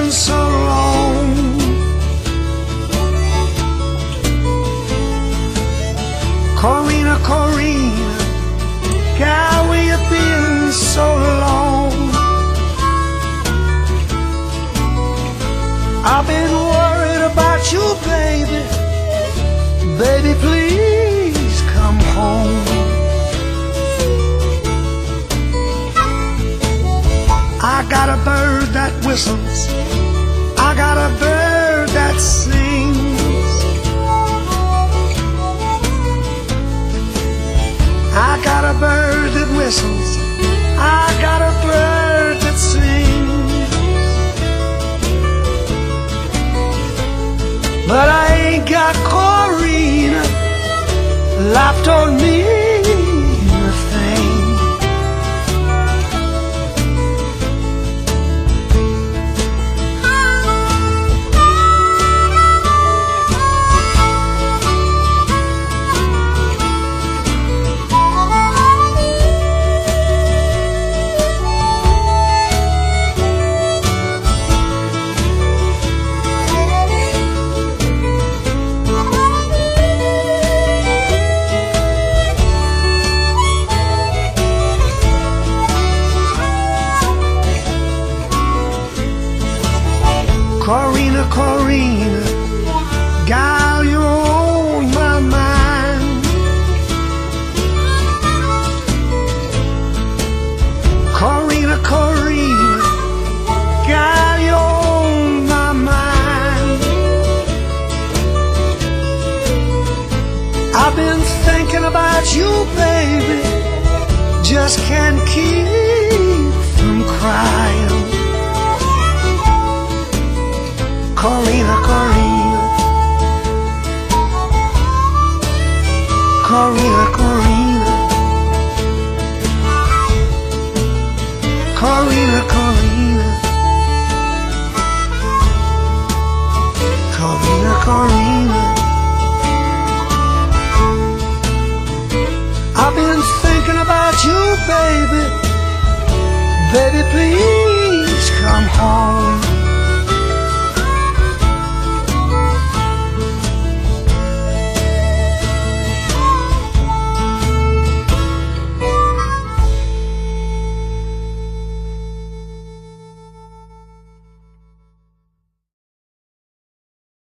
been so long? Corrina, Corrina, God, where you been so long? I've been worried about you, baby. Baby, please come home. I got a bird that whistles, I got a bird that sings, I got a bird that whistles, I got a bird that sings. But I ain't got Corrina, life told me a thing. Corrina, Corrina, gal, you're on my mind. Corrina, Corrina, gal, you're on my mind. I've been thinking about you, baby, just can't keep from crying. Corrina, Corrina, Corrina, Corrina, Corrina, Corrina, Corrina, Corrina. I've been thinking about you, baby. Baby, please come home.